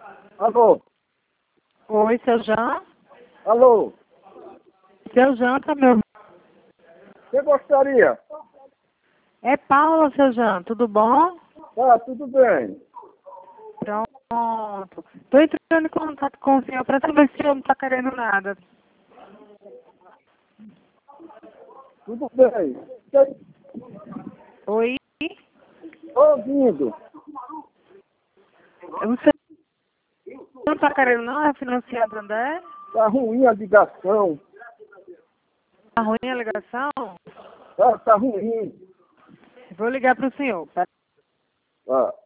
Alô? Oi, seu Jean? Alô? Seu Jean, tá meu... Você gostaria? É Paula, seu Jean, tudo bom? Tá, tudo bem. Pronto. Tô entrando em contato com o senhor pra saber se o senhor não tá querendo nada. Tudo bem. Oi? Tô ouvindo. O senhor não tá querendo não? É financiado, André? Tá ruim a ligação. Tá ruim a ligação? Tá ruim. Vou ligar pro senhor. Tá.